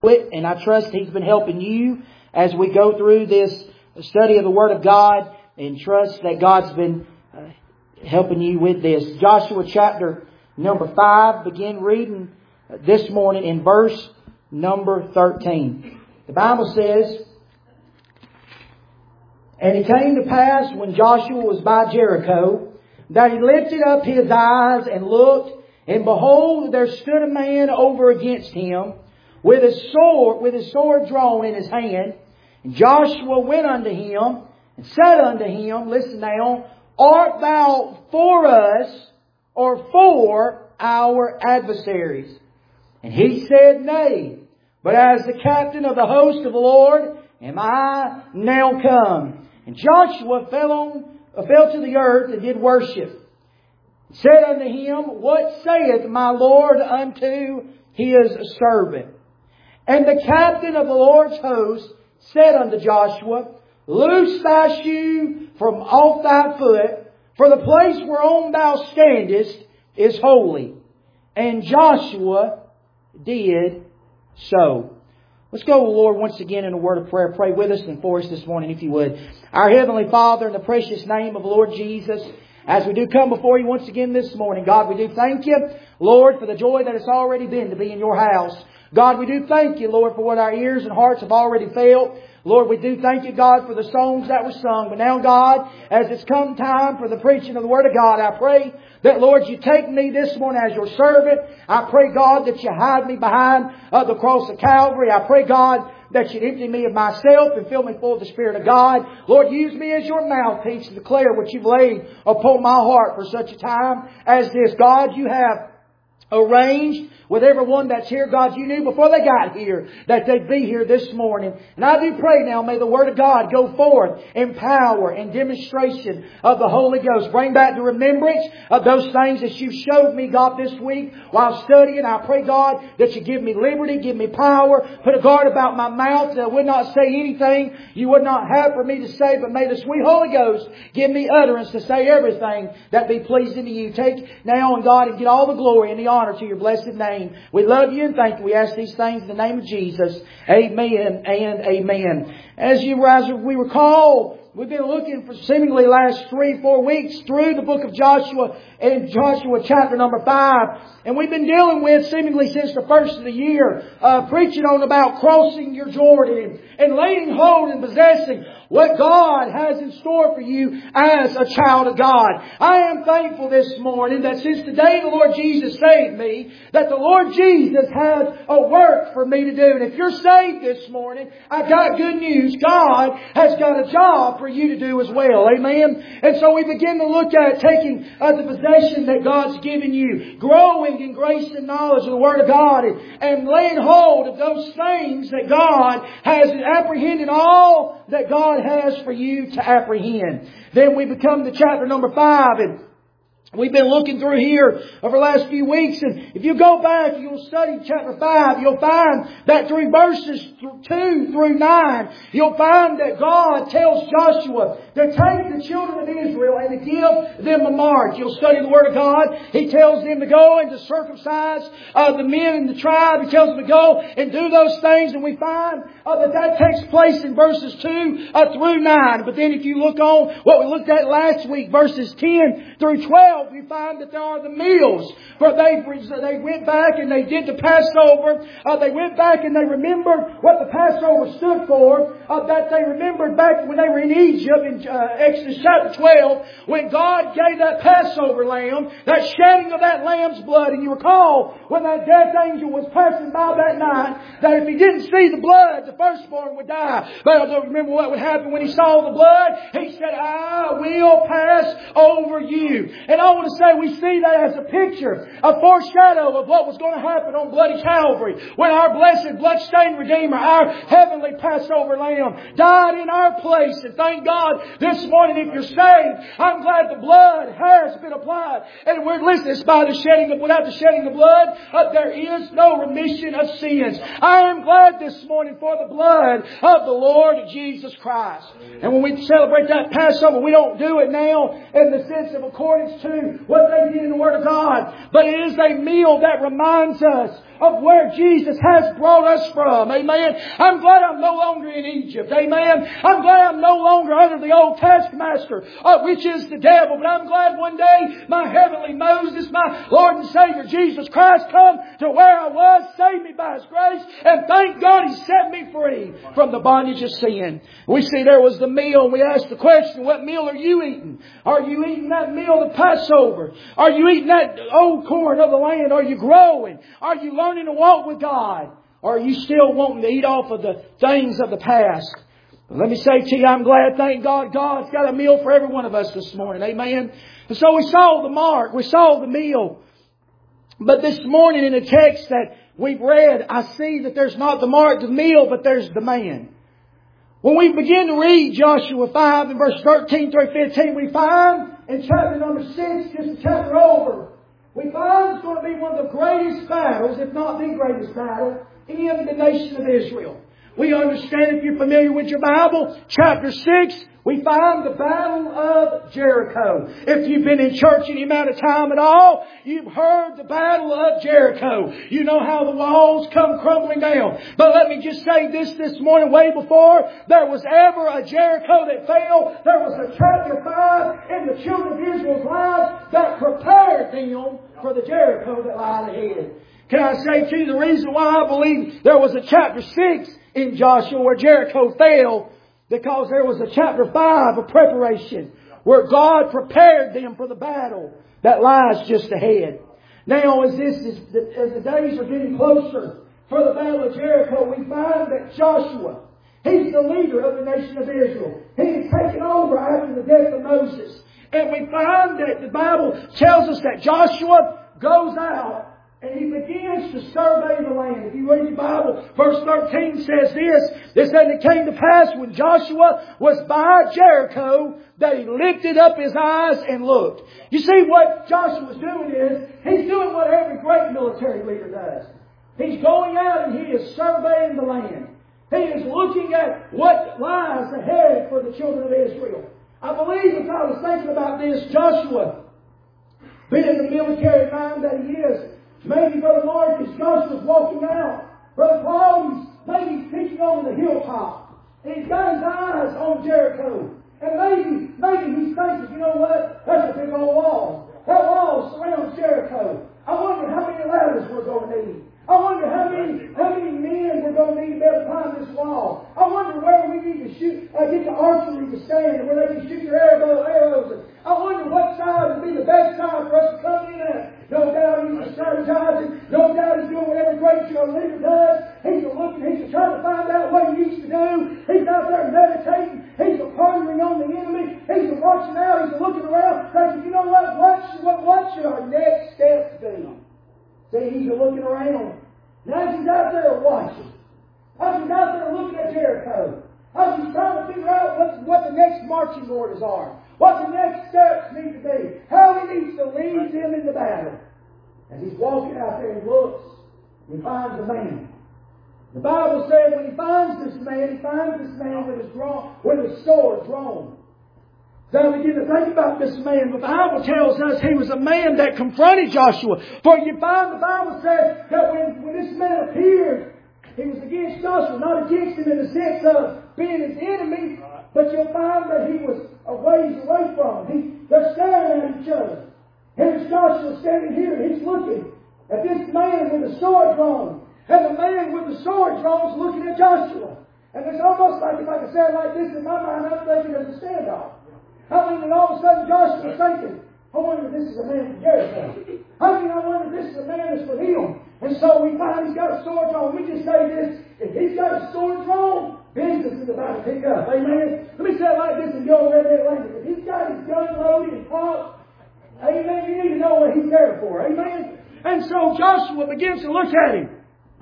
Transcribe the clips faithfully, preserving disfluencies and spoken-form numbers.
it, and I trust He's been helping you as we go through this study of the Word of God, and trust that God's been uh, helping you with this. Joshua chapter number five, begin reading this morning in verse number thirteen. The Bible says, "And it came to pass when Joshua was by Jericho, that he lifted up his eyes and looked, and behold, there stood a man over against him, with his sword, with his sword drawn in his hand. And Joshua went unto him, and said unto him," listen now, "Art thou for us, or for our adversaries? And he said, Nay, but as the captain of the host of the Lord am I now come. And Joshua fell on, uh, fell to the earth and did worship. Said unto him, What saith my Lord unto his servant? And the captain of the Lord's host said unto Joshua, Loose thy shoe from off thy foot, for the place whereon thou standest is holy. And Joshua did so." Let's go, Lord, once again in a word of prayer. Pray with us and for us this morning, if you would. Our Heavenly Father, in the precious name of the Lord Jesus, as we do come before you once again this morning, God, we do thank you, Lord, for the joy that it's already been to be in your house. God, we do thank you, Lord, for what our ears and hearts have already felt. Lord, we do thank you, God, for the songs that were sung. But now, God, as it's come time for the preaching of the Word of God, I pray that, Lord, you take me this morning as your servant. I pray, God, that you hide me behind uh, the cross of Calvary. I pray, God, that you'd empty me of myself and fill me full of the Spirit of God. Lord, use me as your mouthpiece to declare what you've laid upon my heart for such a time as this. God, you have arranged with everyone that's here, God, you knew before they got here that they'd be here this morning. And I do pray now, may the Word of God go forth in power and demonstration of the Holy Ghost. Bring back the remembrance of those things that you showed me, God, this week while studying. I pray, God, that you give me liberty, give me power, put a guard about my mouth that I would not say anything you would not have for me to say, but may the sweet Holy Ghost give me utterance to say everything that be pleasing to you. Take now, and God, and get all the glory and the honor to your blessed name. We love you and thank you. We ask these things in the name of Jesus. Amen and amen. As you as we recall, we've been looking for seemingly last three, four weeks through the book of Joshua and Joshua chapter number five. And we've been dealing with, seemingly since the first of the year, uh, preaching on about crossing your Jordan and, and laying hold and possessing what God has in store for you as a child of God. I am thankful this morning that since the day the Lord Jesus saved me, that the Lord Jesus has a work for me to do. And if you're saved this morning, I got good news. God has got a job for you to do as well. Amen. And so we begin to look at taking uh, the possession that God's given you, growing in grace and knowledge of the Word of God, and, and laying hold of those things that God has apprehended, all that God has for you to apprehend. Then we become to chapter number five, and we've been looking through here over the last few weeks, and if you go back, you'll study chapter five, you'll find that through verses two through nine, you'll find that God tells Joshua to take the children of Israel and to give them a march. You'll study the Word of God. He tells them to go and to circumcise uh, the men in the tribe. He tells them to go and do those things, and we find uh, that that takes place in verses two uh, through nine. But then if you look on what we looked at last week, verses ten through twelve, we find that there are the meals where they, they went back and they did the Passover. Uh, they went back and they remembered what the Passover stood for. Uh, that they remembered back when they were in Egypt in uh, Exodus chapter twelve, when God gave that Passover lamb, that shedding of that lamb's blood. And you recall when that death angel was passing by that night, that if he didn't see the blood, the firstborn would die. But I don't remember what would happen when he saw the blood. He said, I will pass over you. And I want to say we see that as a picture, a foreshadow of what was going to happen on bloody Calvary, when our blessed blood-stained Redeemer, our heavenly Passover Lamb, died in our place. And thank God this morning, if you're saved, I'm glad the blood has been applied. And we're listening, it's by the shedding of, without the shedding of blood, uh, there is no remission of sins. I am glad this morning for the blood of the Lord Jesus Christ. And when we celebrate that Passover, we don't do it now in the sense of accordance to what they did in the Word of God, but it is a meal that reminds us of where Jesus has brought us from. Amen. I'm glad I'm no longer in Egypt. Amen. I'm glad I'm no longer under the old taskmaster, uh, which is the devil. But I'm glad one day my heavenly Moses, my Lord and Savior Jesus Christ, come to where I was, saved me by His grace, and thank God He set me free from the bondage of sin. We see there was the meal, and we asked the question, what meal are you eating? Are you eating that meal of Passover? Are you eating that old corn of the land? Are you growing? Are you learning to walk with God? Or are you still wanting to eat off of the things of the past? But let me say to you, I'm glad, thank God, God's got a meal for every one of us this morning. Amen. And so we saw the mark. We saw the meal. But this morning in the text that we've read, I see that there's not the mark, the meal, but there's the man. When we begin to read Joshua five and verse thirteen through fifteen, we find in chapter number six, just a chapter over, we find it's going to be one of the greatest battles, if not the greatest battle, in the nation of Israel. We understand, if you're familiar with your Bible, chapter six, we find the Battle of Jericho. If you've been in church any amount of time at all, you've heard the Battle of Jericho. You know how the walls come crumbling down. But let me just say this this morning, way before there was ever a Jericho that fell, there was a chapter five in the children of Israel's lives that prepared them for the Jericho that lied ahead. Can I say to you the reason why I believe there was a chapter six in Joshua where Jericho fell? Because there was a chapter five of preparation where God prepared them for the battle that lies just ahead. Now, as this is, as the days are getting closer for the battle of Jericho, we find that Joshua, he's the leader of the nation of Israel. He is taken over after the death of Moses. And we find that the Bible tells us that Joshua goes out and he begins to survey the land. If you read the Bible, verse thirteen says this. It said, it came to pass when Joshua was by Jericho that he lifted up his eyes and looked. You see, what Joshua's doing is, he's doing what every great military leader does. He's going out and he is surveying the land. He is looking at what lies ahead for the children of Israel. I believe, if I was thinking about this, Joshua, being the military mind that he is, maybe Brother Mark, as Joshua's walking out, Brother Paul, maybe he's pitching on the hilltop. And he's got his eyes on Jericho. And maybe, maybe he's thinking, you know what? That's a big old wall. That wall surrounds Jericho. I wonder how many ladders we're going to need. I wonder how many, how many men we're going to need to be able to climb this wall. I wonder where we need to shoot, uh, get the archery to stand and where they can shoot their arrow, arrows. And I wonder what side would be the best time for us to come in at. No doubt he's strategizing. No doubt he's doing what every great leader does. He's looking, he's trying to find out what he needs to do. He's out there meditating. He's pondering on the enemy. He's watching out. He's looking around, thinking, you know what? What should, what, what should our next steps be? See, he's looking around. Now he's out there watching. As he's out there looking at Jericho. As he's trying to figure out what, what the next marching orders are. What the next steps need to be. How he needs to lead them into battle. As he's walking out there, he looks. He finds a man. The Bible says when he finds this man, he finds this man with his, drawn, with his sword drawn. So I begin to think about this man. The Bible tells us he was a man that confronted Joshua. For you find the Bible says that when, when this man appeared, he was against Joshua, not against him in the sense of being his enemy, but you'll find that he was a ways away from him. He, they're staring at each other. Here's Joshua standing here, and he's looking at this man with a sword drawn. And the man with the sword drawn is looking at Joshua. And it's almost like, if I can say it like this, in my mind, I'm thinking of a standoff. I mean, and all of a sudden Joshua's thinking, I wonder if this is a man from Jericho. I mean, I wonder if this is a man that's from him. And so we find he's got a sword drawn. We just say this, if he's got a sword drawn, business is about to pick up. Amen? Let me say it like this in your red language. If he's got his gun loaded and cocked, amen, you need to know what he's there for. Amen? And so Joshua begins to look at him.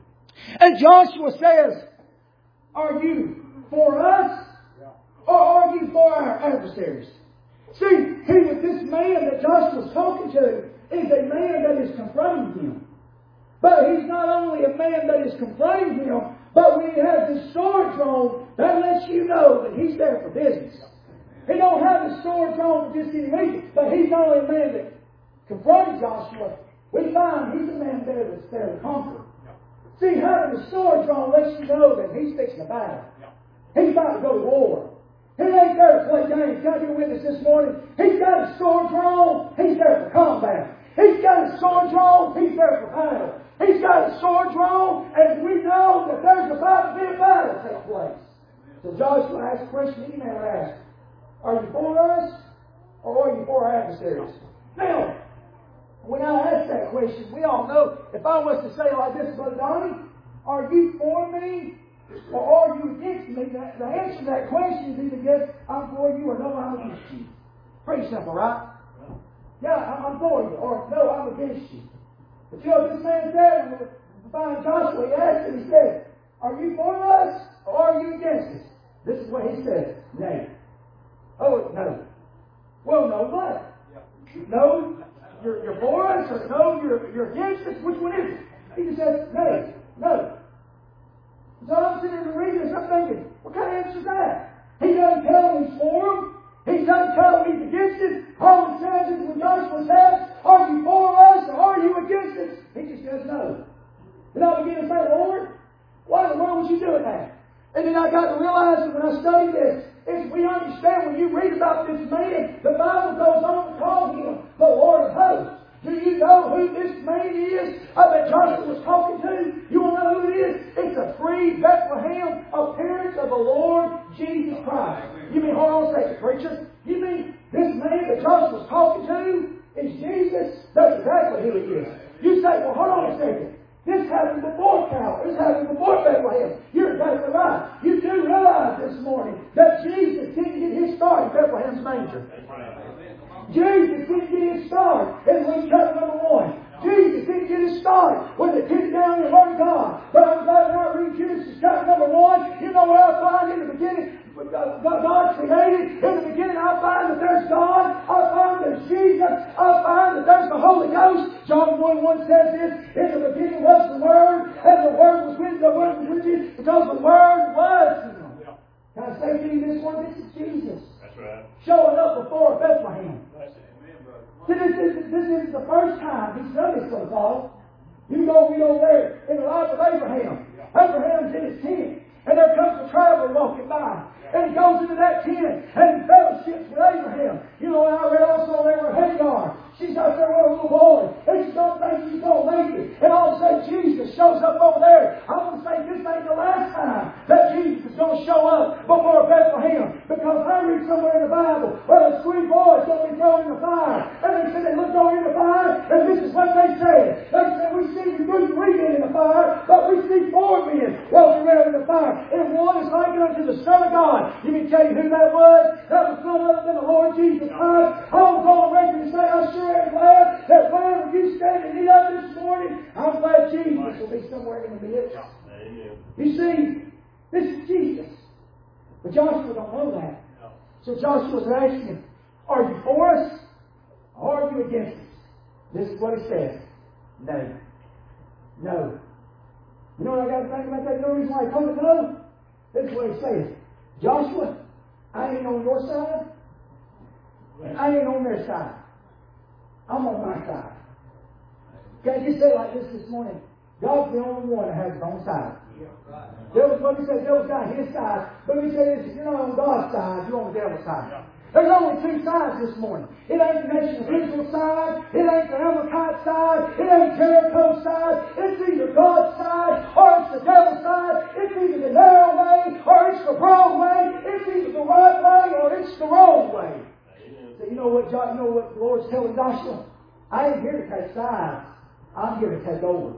And Joshua says, are you for us? Or are you for our adversaries? See, he was this man that Joshua's talking to is a man that is confronting him. But he's not only a man that is confronting him, but when he has his sword drawn, that lets you know that he's there for business. He don't have his sword drawn for just any reason, but he's not only a man that confronted Joshua. We find he's a man there that's there to conquer. See, having the sword drawn lets you know that he's fixing a battle. He's about to go to war. He ain't there to play games. Can I get a witness this morning? He's got his sword drawn. He's there for combat. He's got his sword drawn. He's there for battle. He's got his sword drawn, and we know that there's about to be a battle take place. So Joshua asked a question any man would ask. Are you for us, or are you for our adversaries? Now, when I ask that question, we all know, if I was to say like this, Brother Donnie, are you for me, or are you against me? The, the answer to that question is either yes, I'm for you, or no, I'm against you. Pretty simple, right? Yeah, I'm for you, or no, I'm against you. But you know, this man said, we find Joshua, he asked him, he said, are you for us, or are you against us? This is what he said. Nay. Oh, no. Well, no, what? No, you're, you're for us, or no, you're, you're against us? Which one is it? He just said, nay, no. So I'm sitting there reading this, I'm thinking, what kind of answer is that? He doesn't tell me he's for him. He doesn't tell me he's against us. All he says is when Joshua says, are you for us or are you against us? He just says no. Then I begin to say, Lord, why in the world would you do that? And then I got to realize that when I study this, is we understand when you read about this man, the Bible goes on to call him the Lord of hosts. Do you know who this man is uh, that Joshua was talking to? You want to know who it is? It's a pre-Bethlehem appearance of the Lord Jesus Christ. You mean, hold on a second, preacher. You mean this man that Joshua was talking to is Jesus? That's exactly who he is. You say, well, hold on a second. This happened before Calvary. This happened before Bethlehem. You're exactly right. You do realize this morning that Jesus didn't get his start in Bethlehem's manger. Jesus didn't get his start in Luke chapter number one. Jesus didn't get his start when they put it down in the Word of God. But I'm glad when I read Genesis chapter number one, you know what I find in the beginning? God created. In the beginning I find that there's God. I find there's Jesus. I find that there's the Holy Ghost. John one one says this, in the beginning was the Word, and the Word was with the Word was with you, because the Word was Him. Can I say to you this one? This is Jesus. That's right. Showing up before Bethlehem. See, this, this, this is the first time he's done this so far. You go read over there in the life of Abraham. Abraham's in his tent, and there comes a traveler walking by. And he goes into that tent and he fellowships with Abraham. You know, I read also there were Hagar. She's out there with a little boy. And she don't think she's going to make it. And all of a sudden Jesus shows up over there. I'm going to say this ain't the last time that Jesus is going to show up before Bethlehem. Because I read somewhere in the Bible where a sweet boy is going to be thrown in the fire. And they said they looked over in the fire, and this is what they said. They said, we see three men in the fire, but we see four men walking around in the fire. And one is likened unto the Son of God. You mean tell you who that was? That was none other than the Lord Jesus Christ. I was on record to say I sure am glad that wherever you stand in need of this morning, I'm glad Jesus will be somewhere in the midst. You see, this is Jesus. But Joshua don't know that. So Joshua's asking him, are you for us or are you against us? This is what he says. No. No. You know what I got to think about that? You know the reason why he told him no? This is what he says. Joshua, I ain't on your side, and I ain't on their side. I'm on my side. Can I just say it like this this morning? God's the only one that has his own side. Devil's, let me say, devil's got his side. Let me say this, if you're not on God's side, you're on the devil's side. There's only two sides this morning. It ain't the nation of Israel side. It ain't the Amalekite side. It ain't Jericho's side. It's either God's side or it's the devil's side. It's either the narrow way or it's the broad way. It's either the right way or it's the wrong way. So you know what, you know what the Lord's telling Joshua? I ain't here to take sides. I'm here to take over.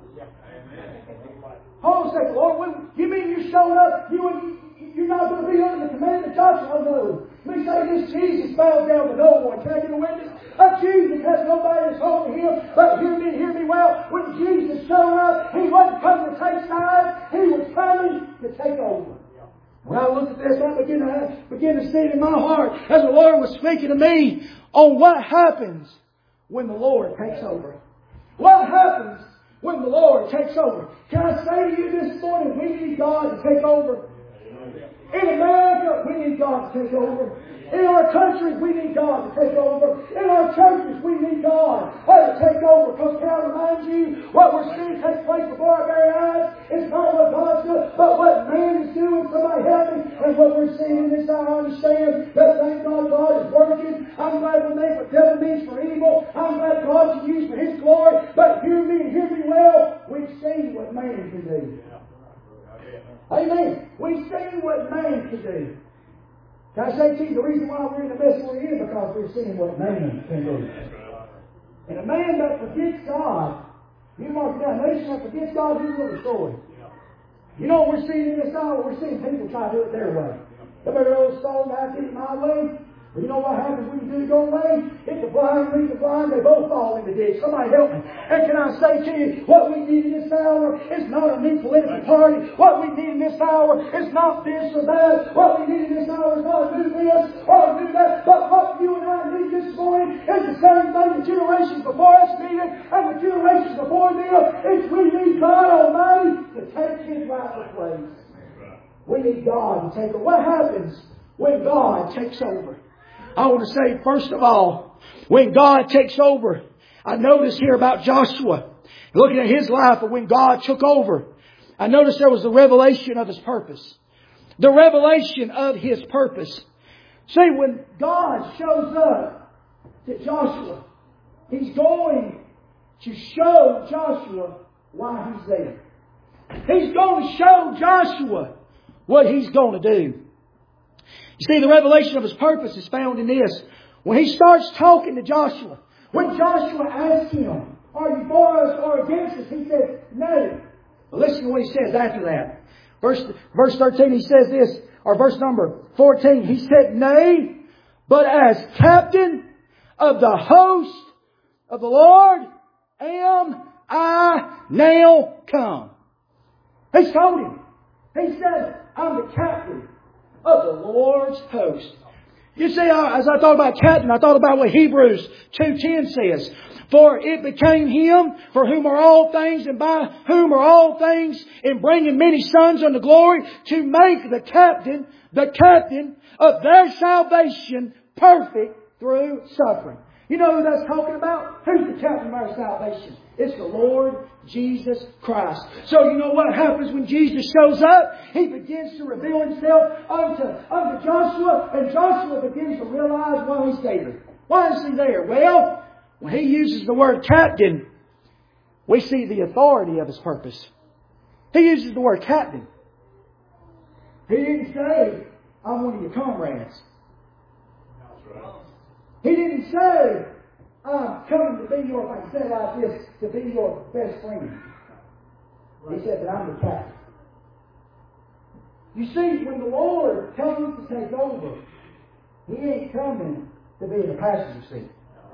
Hold on a second, Lord. You mean you showed up? You you're not going to be under the command of Joshua? Oh, no. Let me say this, Jesus fell down to no one. Can I get a witness? Uh, Jesus has nobody that's holding him. But hear me, hear me well. When Jesus showed up, he wasn't coming to take sides. He was coming to take over. When I look at this, I begin to, begin to see it in my heart as the Lord was speaking to me on what happens when the Lord takes over. What happens when the Lord takes over? Can I say to you this morning, we need God to take over. In America, what? We need God to take over. In our countries, we need God to take over. In our churches, we need God to take over. Because can I remind you, what we're seeing take place before our very eyes is not what God's doing, but what man is doing. Somebody help me. And what we're seeing in this hour, I understand that thank God God is working. I'm glad we make what devil means for evil. I'm glad God can use for His glory. But hear me and hear me well. We've seen what man can do. Amen. We've seen what man can do. Can I say to you, the reason why we're in the mess we're in is because we're seeing what man can do. And a man that forgets God, you mark it down, a nation that forgets God, He will destroy. You know what we're seeing in this hour? We're seeing people try to do it their way. Remember the old song, I did it my way? But you know what happens when you do it your way? Hit the blind, lead the blind, they both fall in the ditch. Somebody help me. And can I say to you, what we need in this hour is not a new political party. What we need in this hour is not this or that. What we need in this hour is not do this or do that. But what you and I need this morning is the same thing the generations before us needed and the generations before them. Is we need God Almighty to take His rightful place. We need God to take over. What happens when God takes over? I want to say, first of all, when God takes over, I notice here about Joshua, looking at his life and when God took over, I noticed there was the revelation of His purpose. The revelation of His purpose. See, when God shows up to Joshua, He's going to show Joshua why He's there. He's going to show Joshua what He's going to do. You see, the revelation of His purpose is found in this. When He starts talking to Joshua, when Joshua asks him, are you for us or against us? He says, no. Well, listen to what he says after that. Verse, verse thirteen, he says this, or verse number fourteen, he said, nay, but as captain of the host of the Lord am I now come. He told him. He said, I'm the captain of the Lord's host. You see, as I thought about captain, I thought about what Hebrews two ten says. For it became Him for whom are all things and by whom are all things, in bringing many sons unto glory, to make the captain, the captain of their salvation perfect through suffering. You know who that's talking about? Who's the captain of our salvation? It's the Lord Jesus Christ. So you know what happens when Jesus shows up? He begins to reveal Himself unto, unto Joshua, and Joshua begins to realize why He's there. Why is He there? Well, when He uses the word captain, we see the authority of His purpose. He uses the word captain. He didn't say, I'm one of your comrades. He didn't say, I'm coming to be your, if I said it like this, to be your best friend. He said that I'm the captain. You see, when the Lord comes to take over, He ain't coming to be in the passenger seat.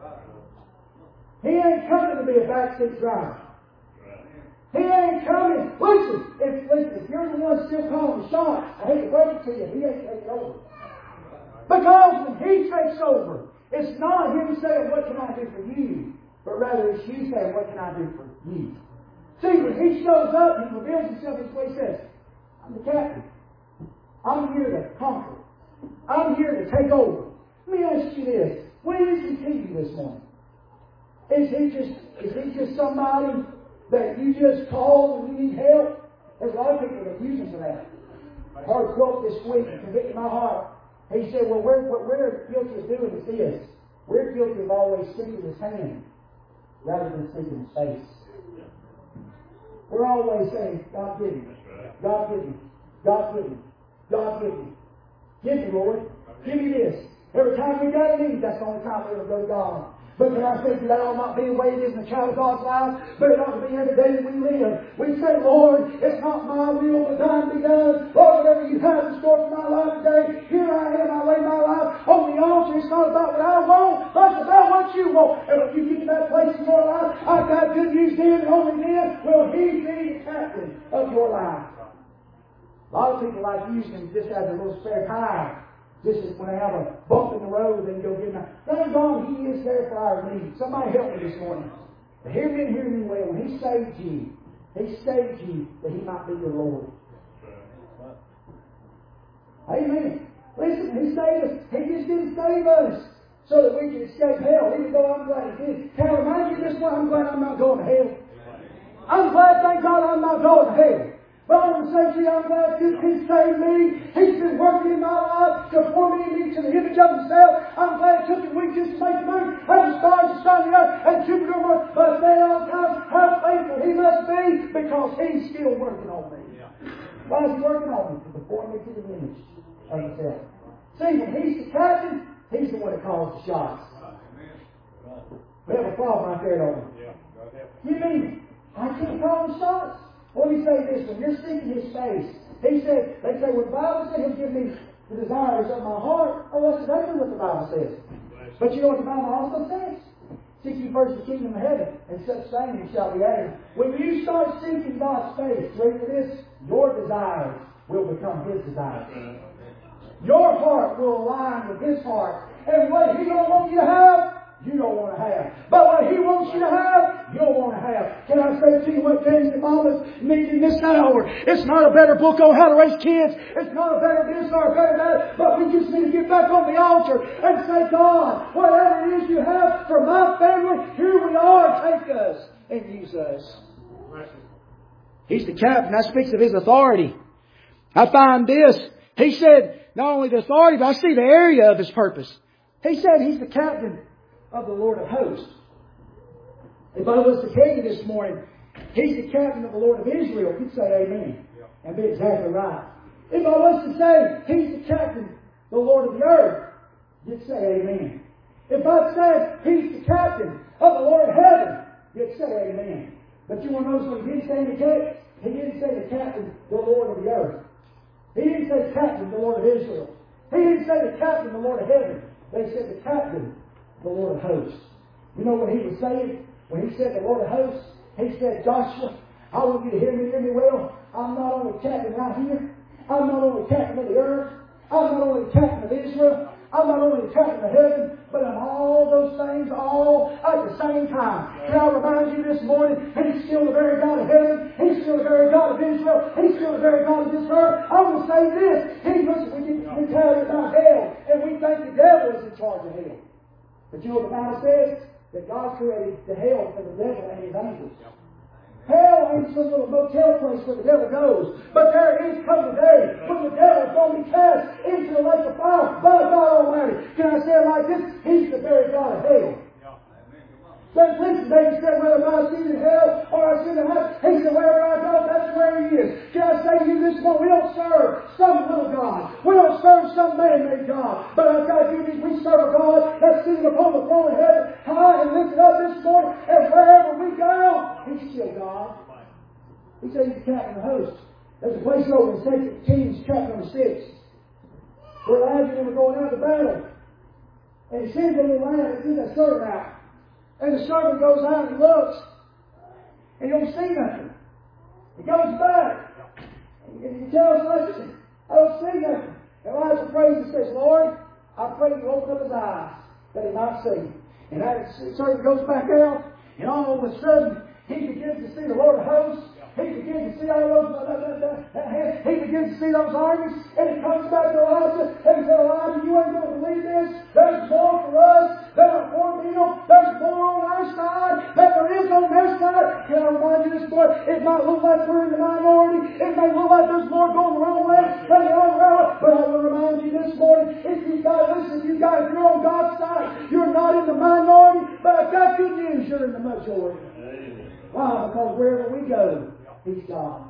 He ain't coming to be a backseat driver. He ain't coming. Listen, if, listen, if you're the one still calling the shots, I hate to break it to you, He ain't taking over. Because when He takes over, it's not Him saying, what can I do for you? But rather it's you saying, what can I do for you? See, when He shows up, He reveals Himself. This is what He says. I'm the captain. I'm here to conquer. I'm here to take over. Let me ask you this. When is He to you this morning? Is He just, is He just somebody that you just call when you need help? There's a lot of people that use Him for that. I heard a quote this week and convicted my heart. He said, well, we're, what we're guilty of doing is this. We're guilty of always sticking His hand rather than sticking His face. We're always saying, God give me. God give me. God give me. God give me. Give me, Lord. Give me this. Every time we got a need, that's the only time we'll go to God. But can I say that will not be the way it is in the child of God's life, but it ought to be every day that we live. We say, Lord, it's not my will, but thine be done. Lord, whatever you have in store for my life today, here I am, I lay my life on the altar. It's not about what I want, but it's about what you want. And if you get to that place in your life, I've got good news then, and only then will He be the captain of your life. A lot of people like using Him just as a little spare tire. This is when they have a bump in the road, they can go get Him. Thank God He is there for our needs. Somebody help me this morning. But hear me and hear me well. When He saved you, He saved you that He might be your Lord. Amen. Listen, He saved us. He just didn't save us so that we can escape hell, even though I'm glad He did. Can I remind you this one? I'm glad I'm not going to hell. I'm glad, thank God, I'm not going to hell. But I want to say to you, I'm glad since He saved me, He's been working in my life to form me into the image of Himself. I'm glad it took a week just to make the moon and the stars to shine the earth and Jupiter work. But I say all the time how faithful He must be because He's still working on me. Why is He working on me? To form me to the image of Himself. See, when He's the captain, He's the one that calls the shots. We have a problem right there, don't we? You mean I can't call the shots? Let me say this, when you're seeking His face, He said, they say, when the Bible said He'll give me the desires of my heart, oh, that's exactly what the Bible says. But you know what the Bible also says? Seek ye first the kingdom of heaven, and such things shall be added. When you start seeking God's face, ready for this, your desires will become His desires. Your heart will align with His heart. And what He don't want you to have, you don't want to have. But what He wants you to have, you'll want to have. Can I say to you what James and Mama's needing this hour? It's not a better book on how to raise kids. It's not a better this or a better that. But we just need to get back on the altar and say, God, whatever it is you have for my family, here we are. Take us and use us. He's the captain. That speaks of His authority. I find this. He said, not only the authority, but I see the area of His purpose. He said He's the captain of the Lord of hosts. If I was to tell you this morning, He's the captain of the Lord of Israel, you'd say amen. And be exactly right. If I was to say He's the captain of the Lord of the earth, you'd say amen. If I said He's the captain of the Lord of heaven, you'd say amen. But you want to notice what He didn't say in the text? He didn't say the captain, the Lord of the earth. He didn't say the captain, the Lord of Israel. He didn't say the captain, the Lord of heaven. They said the captain, the Lord of hosts. You know what He was saying? When He said the Lord of hosts, He said, Joshua, I want you to hear me, hear me well. I'm not only captain right here. I'm not only captain of the earth. I'm not only captain of Israel. I'm not only the captain of heaven, but I'm all those things all at the same time. Can I remind you this morning, He's still the very God of heaven. He's still the very God of Israel. He's still the very God of this earth. I want to say this. He listen, we get mentality about hell, and we think the devil is in charge of hell. But you know what the Bible says? That God created the hell for the devil and his angels. Hell ain't some little motel place where the devil goes. But there is coming a day when the devil is going to be cast into the lake of fire by God Almighty. Can I say it like this? He's the very God of hell. But listen, David said, whether I see in hell or I see in heaven, He said, wherever I go, that's where He is. Can I say to you this morning, we don't serve some little God. We don't serve some man-made God. But I've got to do this. We serve a God that's sitting upon the throne of heaven, high and lifted up this morning. And wherever we go, He's still God. He said He's the captain of the host. There's a place over in Second Kings chapter number six where Elijah and them were going out to battle. And he sends a little lad to send a servant out. And the servant goes out and looks, and he don't see nothing. He goes back, and he tells Elijah, I don't see nothing. And Elijah prays and says, Lord, I pray you open up his eyes that he might see. And that servant goes back out, and all of a sudden, he begins to see the Lord of hosts. He begins to see all those, uh, uh, uh, uh, he begins to see those armies, and he comes back to Elijah, and he says, Elijah, you ain't going to believe this. There's more for us than our poor people. There's more on our side than there is on their side. Can I remind you this morning? It might look like we're in the minority. It may look like there's more going the wrong way than the other way. But I want to remind you this morning, if you guys, listen, you guys, you're on God's side. You're not in the minority, but I've got good news. You're in the majority. Why? Because wherever we go, He's God.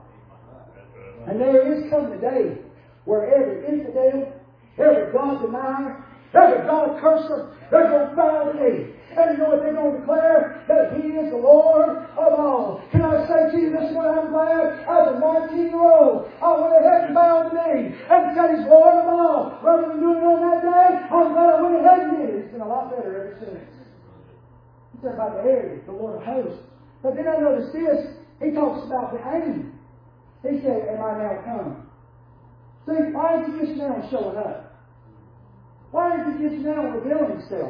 And there is coming a day where every infidel, every God denier, every God curser, they're going to bow the knee. And you know what they're going to declare? That He is the Lord of all. Can I say to you this morning, I'm glad as a nineteen-year-old, I went ahead and bowed the knee and said He's Lord of all. Rather than doing it on that day, I'm glad I went ahead and did it. It's been a lot better ever since. He said about the area, the Lord of hosts. But then I noticed this. He talks about the aim. He said, am I now come? See, why is He just now showing up? Why is He just now revealing Himself?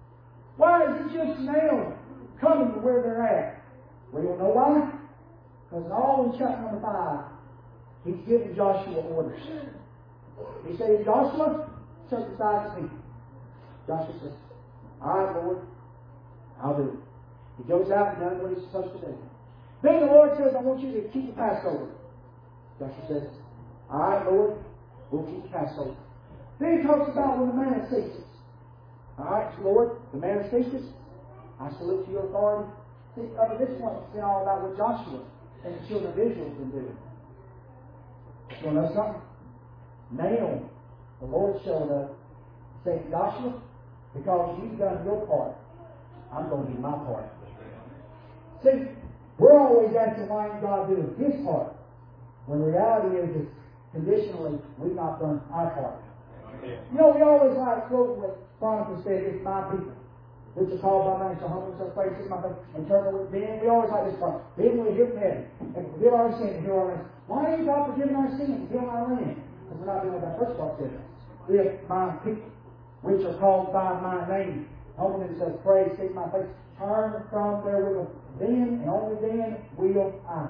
Why is He just now coming to where they're at? We don't know why. Because all in chapter number five, He's giving Joshua orders. He said, Joshua, circumcise the people. Joshua says, all right, Lord, I'll do it. He goes out and does what he's supposed to do. Then the Lord says, I want you to keep the Passover. Joshua says, all right, Lord, we'll keep the Passover. Then he talks about when the manna ceases. All right, Lord, the manna ceases. I salute to your authority. See, up at this point, it's been all about what Joshua and the children of Israel have been doing. You want to know something? Now, the Lord showed up saying, Joshua, because you've done your part, I'm going to do my part. See, we're always asking why ain't God doing His part, when the reality is, is conditionally, we've not done our part. You know, we always like quoting what Chronicles said, it's my people, which are called by name, so humble themselves, pray, seek my face, and turn away. Then we always like this part. Then we hear from heaven, and forgive our sins, and heal our land. Why ain't God forgiving our sins and healing our land? Because we're not doing what that first part says. If my people, which are called by my name, humble themselves, pray, seek my face, turn from their wicked, then and only then will I.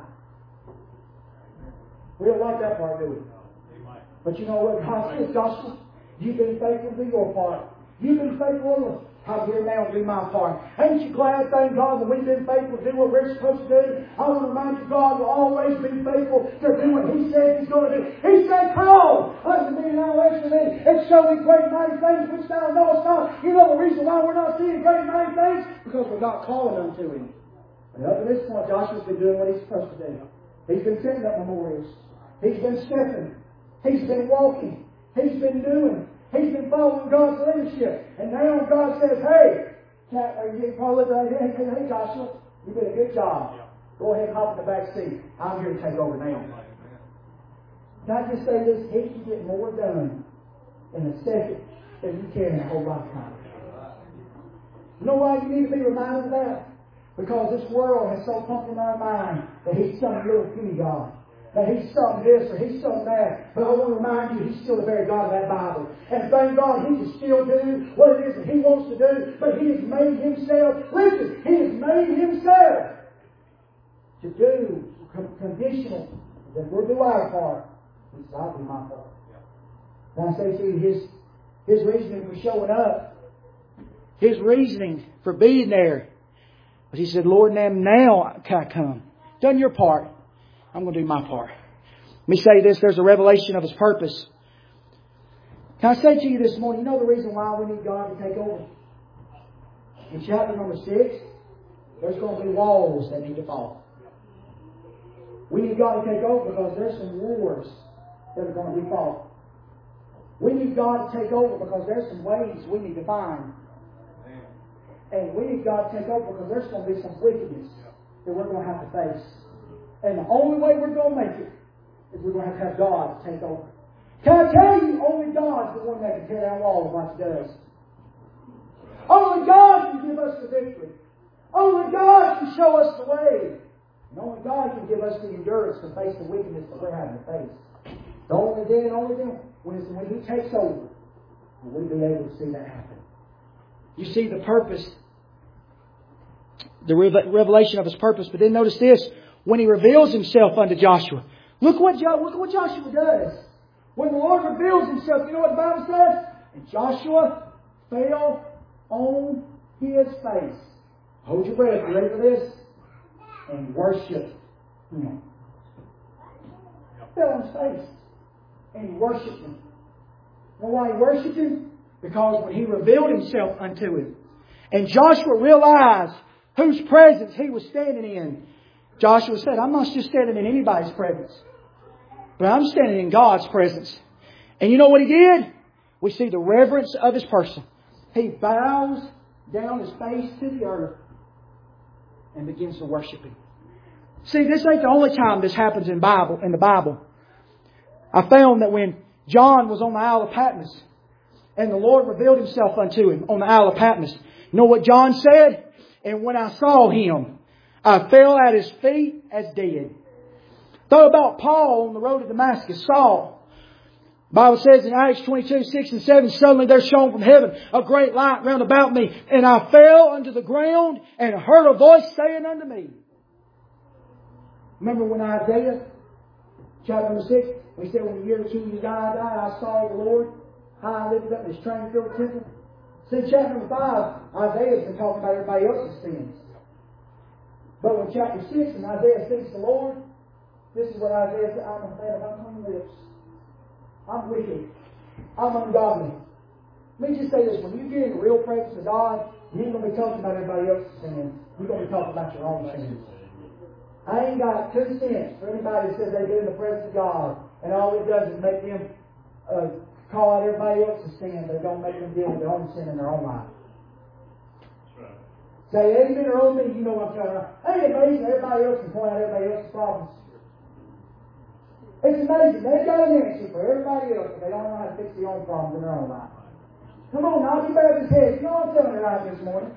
We don't like that part, do we? But you know what God says, Joshua? You've been faithful to your part. You've been faithful. I'm here now to do my part. Ain't you glad, thank God, that we've been faithful to do what we're supposed to do? I want to remind you, God will always be faithful to do what He said He's going to do. He said, call unto me and I'll answer thee, and show thee great mighty things which thou knowest not. You know the reason why we're not seeing great mighty things? Because we're not calling unto Him. And up to this point, Joshua's been doing what he's supposed to do. He's been setting up memorials. He's been stepping. He's been walking. He's been doing. He's been following God's leadership. And now God says, hey, Cat, are you Paul, hey, hey, hey, Joshua, you did a good job. Go ahead and hop in the back seat. I'm here to take over now. Can I just say this? He can get more done in a second than you can in a whole lifetime. You know why you need to be reminded of that? Because this world has so pumped in our mind that He's some little puny God. That He's some this or He's some that. But I want to remind you, He's still the very God of that Bible. And thank God He can still do what it is that He wants to do. But He has made Himself, listen, He has made Himself to do conditional that we'll do our part. He said, I'll do my part. And I say to you, His, his reasoning for showing up, His reasoning for being there, but He said, Lord, now can I come? Done your part. I'm going to do my part. Let me say this. There's a revelation of His purpose. Can I say to you this morning, you know the reason why we need God to take over? In chapter number six, there's going to be walls that need to fall. We need God to take over because there's some wars that are going to be fought. We need God to take over because there's some ways we need to find. And we need God to take over because there's going to be some wickedness that we're going to have to face. And the only way we're going to make it is we're going to have to have God take over. Can I tell you, only God's the one that can tear down walls like He does. Only God can give us the victory. Only God can show us the way. And only God can give us the endurance to face the wickedness that we're having to face. The only then, only then, when, it's, when He takes over, we'll be able to see that happen. You see the purpose, the revelation of His purpose. But then notice this. When He reveals Himself unto Joshua. Look what, look what Joshua does. When the Lord reveals Himself, you know what the Bible says? And Joshua fell on his face. Hold your breath. You ready for this? And worshiped Him. Fell on his face. And he worshipped Him. You know why he worshipped Him? Because when He revealed Himself unto him, and Joshua realized whose presence he was standing in, Joshua said, I'm not just standing in anybody's presence, but I'm standing in God's presence. And you know what he did? We see the reverence of his person. He bows down his face to the earth and begins to worship Him. See, this ain't the only time this happens in Bible in the Bible. I found that when John was on the Isle of Patmos and the Lord revealed Himself unto him on the Isle of Patmos, you know what John said? And when I saw Him, I fell at His feet as dead. Though about Paul on the road to Damascus, Saul. The Bible says in Acts twenty-two, six and seven, suddenly there shone from heaven a great light round about me. And I fell unto the ground and heard a voice saying unto me. Remember when Isaiah, chapter number six, we said when the year two you died, I saw the Lord high and lifted up in His train filled the temple. See, chapter number five, Isaiah's been talking about everybody else's sins. But when chapter six, and Isaiah seeks the Lord, this is what Isaiah said, I'm a man of unclean lips. I'm wicked. I'm ungodly. Let me just say this, when you get in the real presence of God, you ain't going to be talking about everybody else's sins. You're going to be talking about your own sins. I ain't got two cents for anybody that says they get in the presence of God, and all it does is make them uh, call out everybody else's sin, but it don't make them deal with their own sin in their own life. Say, amen or oh me, you know what I'm talking about. Ain't it amazing everybody else can point out everybody else's problems? It's amazing. They've got an answer for everybody else, but they don't know how to fix their own problems in their own life. Come on now, you better just head. You know what I'm telling you right this morning.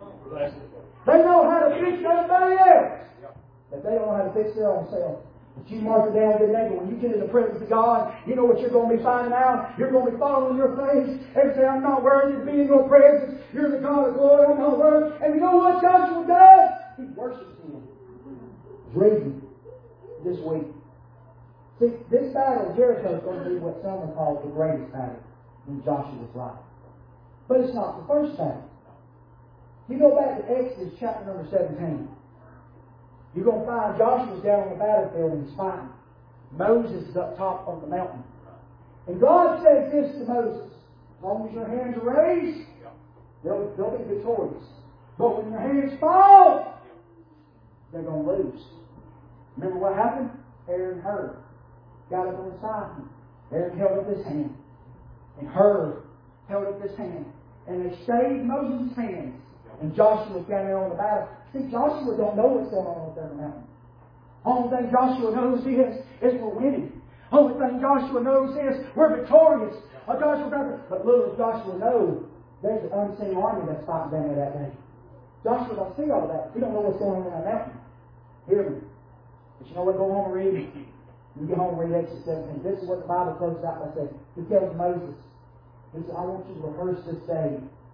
They know how to fix everybody else, but they don't know how to fix their own self. But you mark it down with your neighbor. When you get in the presence of God, you know what you're going to be finding out? You're going to be falling on your face and say, I'm not worthy to be in your presence. You're the God of glory. I'm not worthy. And you know what Joshua does? He worships Him. He's reading this week. See, this battle of Jericho is going to be what some would call the greatest battle in Joshua's life. But it's not the first battle. You go back to Exodus chapter number seventeen. You're going to find Joshua's down on the battlefield and he's fighting. Moses is up top on the mountain. And God says this to Moses, as long as your hands are raised, they'll, they'll be victorious. But when your hands fall, they're going to lose. Remember what happened? Aaron heard. Got up on the side. Aaron held up his hand. And Hur held up his hand. And they stayed Moses' hands. And Joshua was down there on the battle. See, Joshua don't know what's going on up there in the mountain. Only thing Joshua knows is, is we're winning. Only thing Joshua knows is we're victorious. Oh, Joshua, but little does Joshua know, there's an unseen army that's fighting down there that day. Joshua don't see all that. He don't know what's going on in that mountain. Hear me. But you know what? Go home and read it. You get home and read Exodus seventeen. This is what the Bible closes out by saying. He tells Moses, he said, I want you to rehearse this day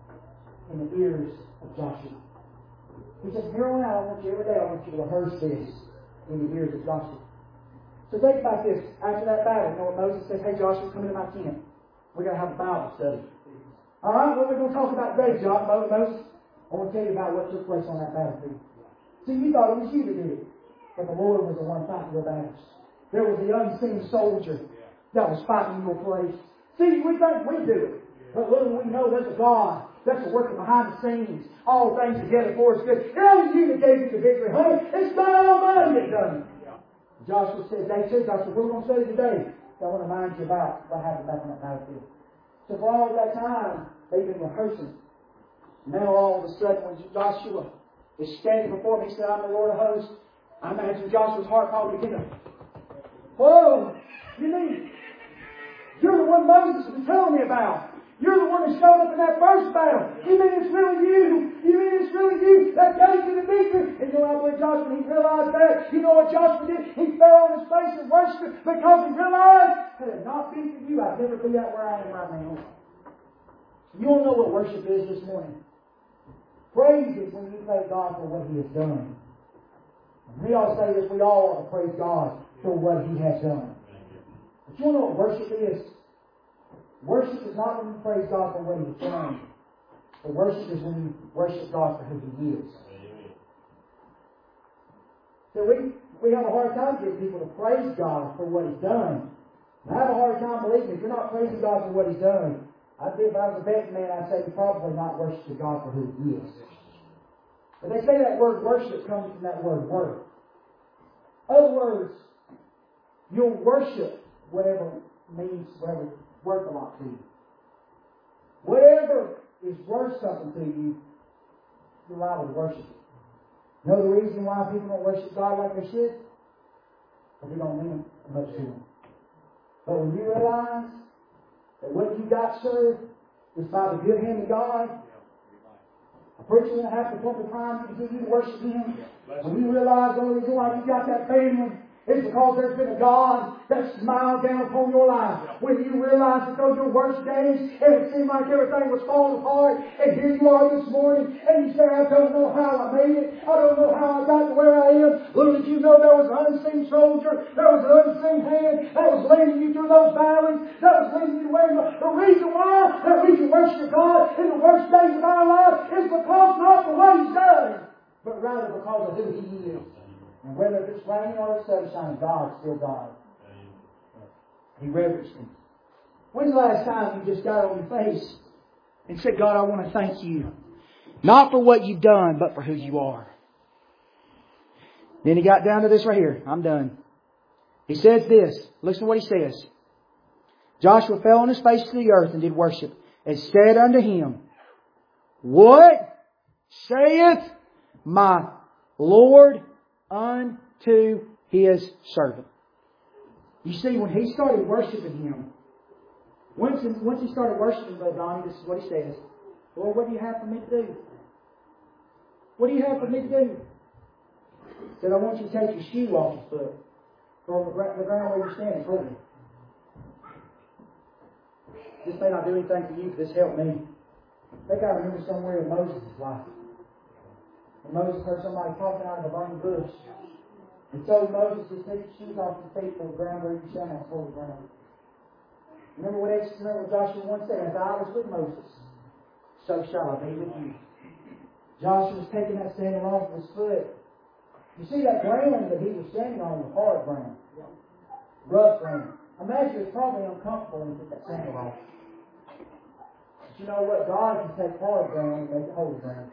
in the ears of Joshua. He says, here on out, I want you every day, I want you to rehearse this in the ears of Joshua. So think about this. After that battle, you know what Moses said? Hey, Joshua, come into my tent. We're going to have a Bible study. All right, what we're going to talk about today, Joshua, Moses, I want to tell you about what took place on that battlefield. See, you thought it was you that did it, but the Lord was the one fighting your battles. There was the unseen soldier that was fighting your place. See, we think we do it, but little we know there's a God that's working behind the scenes. All things together for us good. It ain't you that gave you the victory, honey. It's God Almighty that done it. Joshua says, they said, Joshua, what are we going to study today? So I want to remind you about what happened back on that battlefield. So for all that time, they've been rehearsing. Now all of a sudden, when Joshua is standing before me, he said, I'm the Lord of hosts. I imagine Joshua's heart probably began to, whoa, you mean, you're the one Moses was telling me about. You're the one that showed up in that first battle. You mean it's really you? You mean it's really you that gave you the victory? And you know, I believe Joshua, he realized that. You know what Joshua did? He fell on his face and worshipped because he realized, had it not been for you, I'd never be out where I am right now. You don't know what worship is this morning. Praise is when you thank God for what He has done. And we all say this, we all want to praise God for what He has done. But you know what worship is? Worship is not when you praise God for what He's done. But worship is when you worship God for who He is. So we, we have a hard time getting people to praise God for what He's done. And I have a hard time believing if you're not praising God for what He's done, I think if I was a betting man, I'd say you're probably not worshiping God for who He is. But they say that word worship comes from that word work. In other words, you'll worship whatever means, whatever worth a lot to you. Whatever is worth something to you, you're liable to worship it. You know the reason why people don't worship God like they should? Because He don't mean much to them. But when you realize that what you got served is by the good hand of God, a preacher won't have to pump the time to get you to worship Him. When you realize the only reason why you got that family it's because there's been a God that smiled down upon your life. When you realize that those your worst days, and it seemed like everything was falling apart, and here you are this morning, and you say, I don't know how I made it. I don't know how I got to where I am. Little did you know there was an unseen soldier, there was an unseen hand that was leading you through those valleys, that was leading you where you The reason why worship God in the worst days of our life is because not for what He's done, but rather because of who He is. And whether it's raining or it's sunshine, God's still God. He reverenced Him. When's the last time you just got on your face and said, God, I want to thank You, not for what You've done, but for who You are? Then he got down to this right here. I'm done. He says this. Listen to what he says. Joshua fell on his face to the earth and did worship, and said unto him, What saith my Lord unto His servant? You see, when he started worshiping Him, once, once he started worshiping Brother Donnie, this is what he says. Lord, what do You have for me to do? What do You have for me to do? He said, I want You to take your shoe off your foot. From the ground where you're standing, hold it. This may not do anything for you, but this helped me. I think I remember somewhere in Moses' life. And Moses heard somebody talking out of a burning bush. And so Moses just took his shoes off his feet from the ground where you stand on holy ground. Remember what, remember what Joshua once said, As I was with Moses, so shall I be with you. Joshua was taking that standing off of his foot. You see, that ground that he was standing on was hard ground. Rough ground. Imagine it's probably uncomfortable when you put that sandal off. But you know what? God can take hard ground and make it holy ground.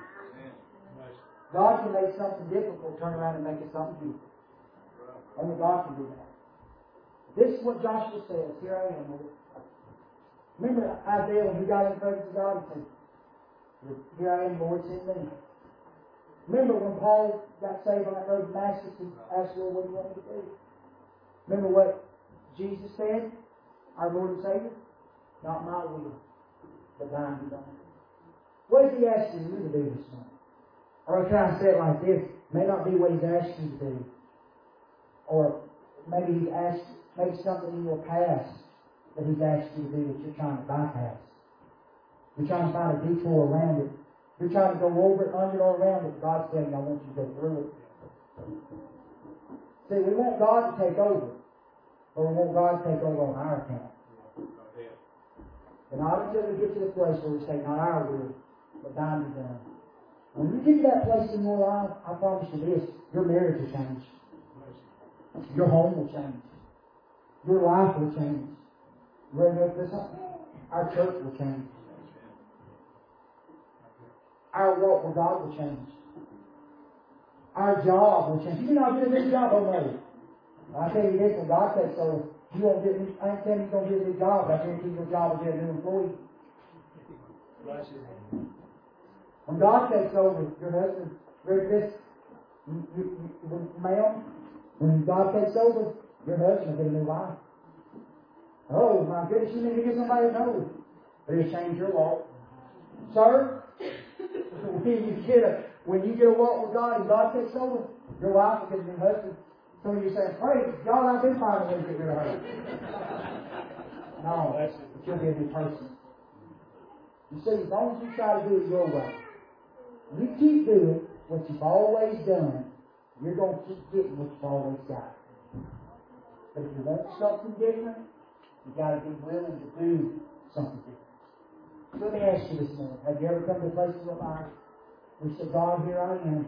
God can make something difficult turn around and make it something beautiful. Only God can do that. This is what Joshua says. Here I am, Lord. Remember Isaiah when he got in the presence of God, he said, Here I am, Lord, send me. Remember when Paul got saved on that road to Damascus and asked the Lord, what do You want me to do? Remember what Jesus said, our Lord and Savior? Not my will, but Thine be done. What is He asking you to do this morning? Or can I say it like this? It may not be what He's asking you to do. Or maybe He's asked, maybe something in your past that He's asked you to do that you're trying to bypass. You're trying to find a detour around it. You're trying to go over it, under, or around it. God's saying, I want you to go through it. See, we want God to take over. Or we want God to take over on our account. And not until we get to the place where we say, not our will, but Thine be done. When you get to that place in your life, I promise you this, your marriage will change. Your home will change. Your life will change. You ready to know this? Our church will change. Our walk with God will change. Our job will change. You may not get a new job on Monday. I tell you this, when God takes over, you won't get. I ain't telling you you're going to get a new job. I guarantee your job will get a new employee. When God takes over, your husband, read this, you, you, you, ma'am, when God takes over, your husband will get a new wife. Oh my goodness, you need to get somebody to know. But it'll change your walk. Sir, when you get a when you get a walk with God and God takes over, your wife will get a new husband. So you say, praise God, I've been finding ways to get rid of her. No, but you'll be a new person. You see, as long as you try to do it your way, you keep doing what you've always done, you're going to keep getting what you've always got. But if you want something different, you've got to be willing to do something different. Let me ask you this morning. Have you ever come to a place in your life where you say, God, here I am.